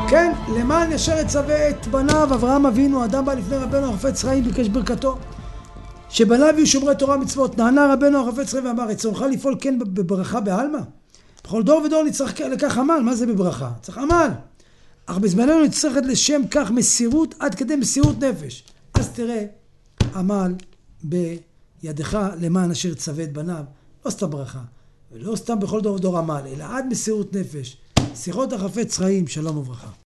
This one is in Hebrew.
כן, למען ישר יצווה את בניו, אברהם אבינו, אדם בא לפני רבנו החפץ חיים, ביקש ברכתו. שבניו יהיו שומרי תורה מצוות, נענה רבנו החפץ חיים ואמר, רצונך לפעול כן בברכה בעלמא? בכל דור ודור נצטרך לכך עמל, מה זה בברכה? צריך עמל. אך בזמננו נצטרכת לשם כך מסירות עד כדי מסירות נפש. אז תראה, עמל בידך למען אשר יצווה את בניו, לא סתם ברכה, ולא סתם בכל דור ודור עמל, אלא עד מסירות נפש. שיחות החפץ חיים, שלום וברכה.